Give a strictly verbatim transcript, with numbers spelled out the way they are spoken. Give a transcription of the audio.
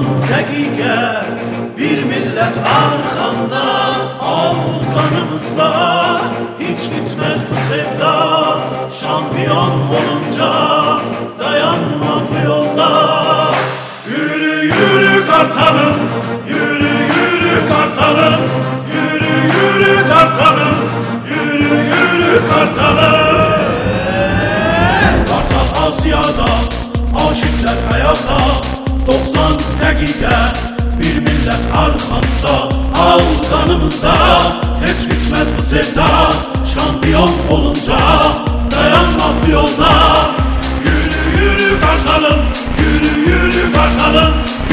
dakika bir millet arkanda, al kanımızda hiç bitmez bu sevda. Şampiyon olunca dayanmam bu yolda. Yürü yürü kartalım, yürü yürü kartalım, yürü yürü kartalım, yürü yürü kartalım. Kartal Asya'da, aşıklar hayata, doksan dakika bir millet arkanda, al kanımızda hiç bitmez bu sevda. Şampiyon olunca dayanmam bu yolda. Yürü yürü kartalım, yürü yürü kartalım,